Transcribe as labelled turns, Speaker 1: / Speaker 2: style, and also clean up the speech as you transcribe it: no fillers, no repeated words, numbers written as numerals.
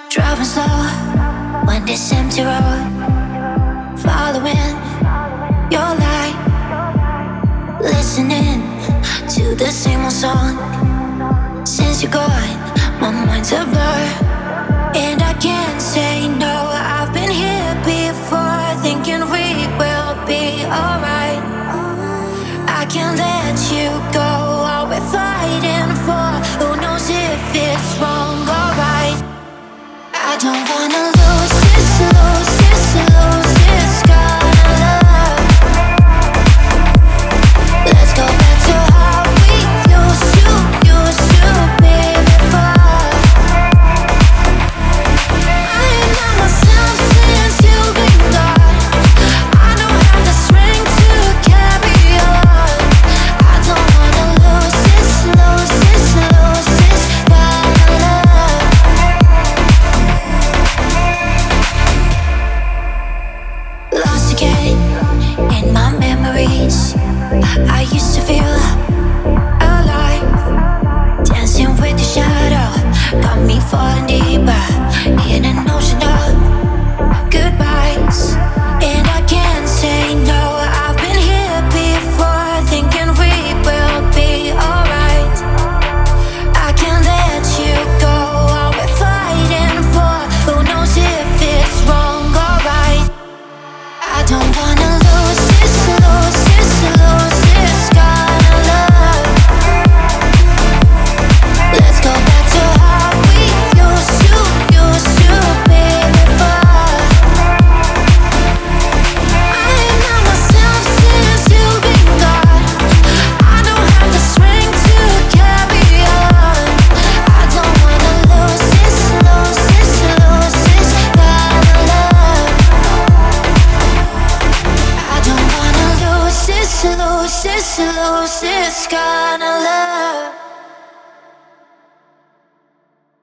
Speaker 1: Driving slow on this empty road, following your light, listening to the same old song. Since you're gone, my mind's a blur, and I can't say no. I've been here before, thinking we will be alright. I can't let you go. All we're fighting for, who knows if it's wrong or right. I don't wanna lose this, lose this, lose this kind of love. Let's go back to how we used to be before. I ain't not myself since you've been gone. I don't have the strength to carry on. I don't wanna lose this, lose this, lose this kind of love. Lost again in my memories. I used to feel alive, dancing with the shadow. Got me falling deeper in an ocean of goodbyes, and I can't say no. I've been here before, thinking we will be alright. I can't let you go. All we're fighting for, who knows if it's wrong or right. I don't wanna lose this, lose this, lose this kind of love. Let's go back to how we used to be before. I ain't not myself since you've been gone. I don't have the strength to carry on. I don't wanna lose this, lose this, lose this kind of love. I don't wanna lose this, lose this, lose this kind of